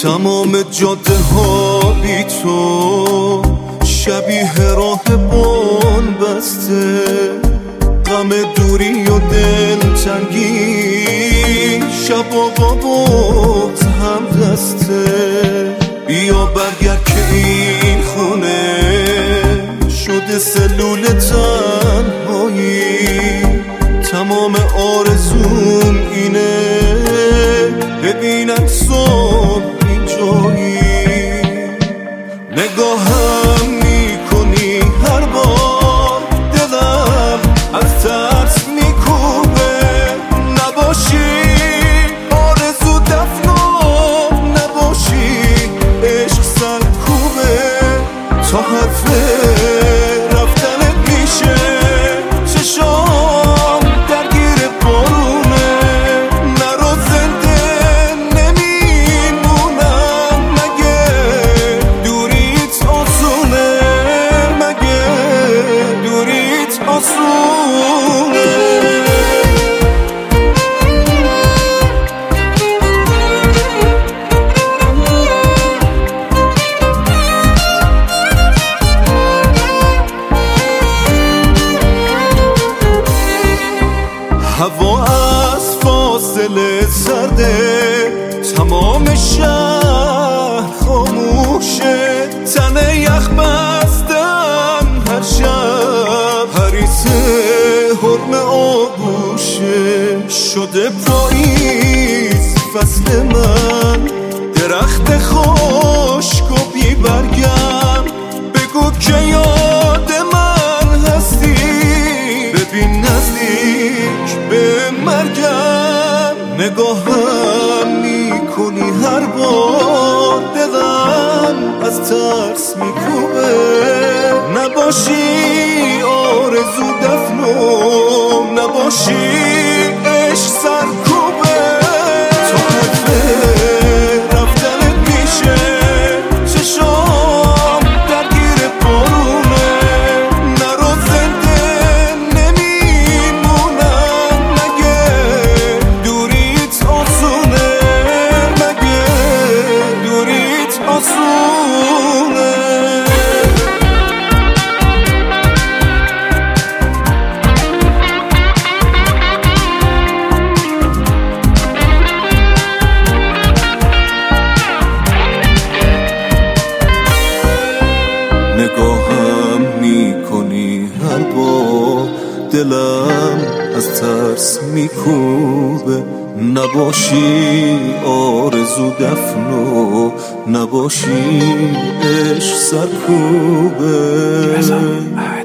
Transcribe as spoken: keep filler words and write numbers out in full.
تمام جاده ها بی تو شبیه راه بان بسته، غم دوری و دلتنگی شب و بابات هم دسته. بیا برگرد که این خونه شده سلول تنهایی، تمام آرزوم اینه ببینم صبح اینجایی. نگاهم میکنی هر بار دلم از ترس میکوبه، نباشی آرزو دفنم، نباشی عشق سرکوبه. تا حرف رفتنت میشه چشام درگیر بارونه، نرو زنده نمیمونم مگه دوریت آسونه، مگه دوریت آسونه. هوا از فاصله سرده، تمام شهر خاموشه، تن یخ بستم هر شب حریص حرم آغوشه. شده پاییز فصل من، درخت خشک و بی برگم، بگو که یاد من هستی، ببین نزدیک به مرگم. نگاهم میکنی هر بار دلم از ترس میکوبه، نباشی آرزو دفنم، نباشی عشق سرکوبه. تا حرف رفتنت میشه چشام درگیر بارونه، نرو زنده نمیمونم مگه دوریت آسونه، مگه دوریت آسونه. نگاهم میکنی هر بار دلم از ترس میکوبه، نباشی آرزو دفنو، نباشی عشق سرکوبه.